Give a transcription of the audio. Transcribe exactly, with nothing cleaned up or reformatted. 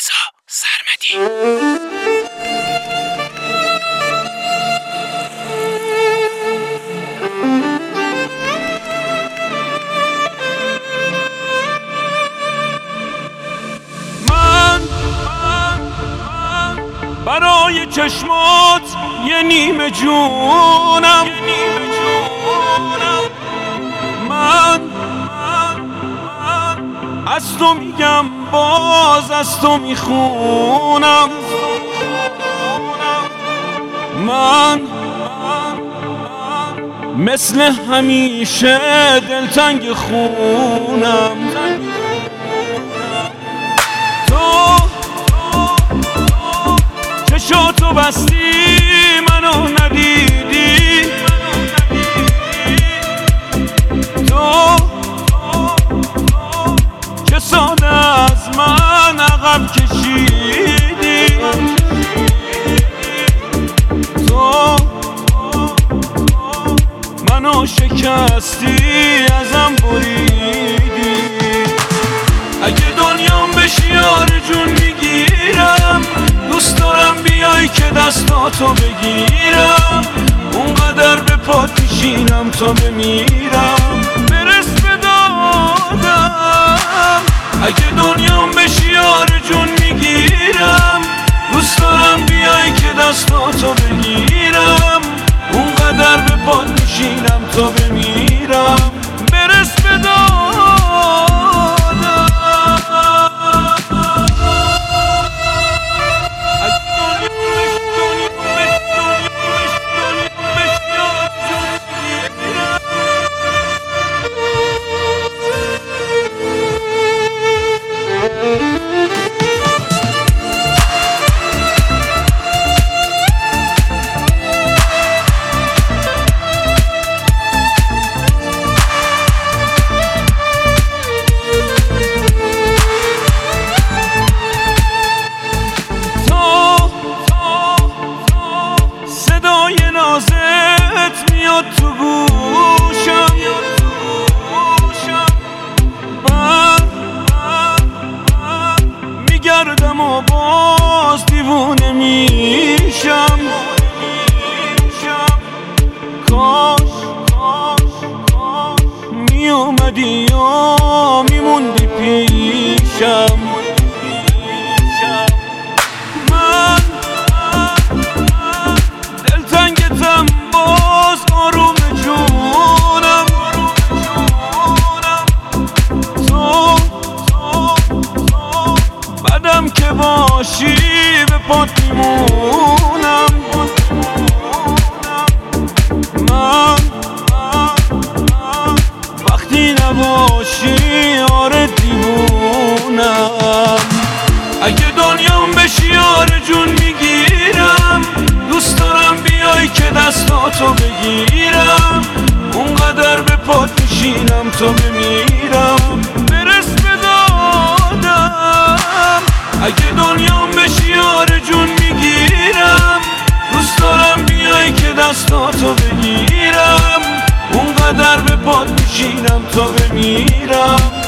رضا سرمدی. من برای چشمات یه نیمه جونم، من از تو میگم باز از تو میخونم، من مثل همیشه دلتنگ خونم. تو چشاتو بستی منو ندیدی، تو چه ساده از من عقب کشیدی، تو منو شکستی ازم بریدی. اگه دنیام بشی آرزون میگیرم، دوست دارم بیای که دستاتو بگیرم، اونقدر به پات میشینم تا بمیرم، برس به دادم. اگه دنیام بشی آرزون میگیرم، دوست دارم بیای که دستاتو بگیرم، اونقدر به پات میشینم تا بمیرم، برس به دادم. نازت میاد تو گوشم، من میگردم و باز دیوونه میشم. کاش میومدی یا میموندی پیشم. آروم جونم، تو بعدم که باشی به پات میمونم. من وقتی نباشی آره دیوونم. اگه دنیام بشی آرزون میگیرم، دوست دارم بیای که دستاتو بگیرم، اونقدر به پات میشینم تا بمیرم، برس به دادم. اگه دنیام بشی آرزون میگیرم، دوست دارم بیای که دستاتو بگیرم، اونقدر به پات میشینم تا بمیرم.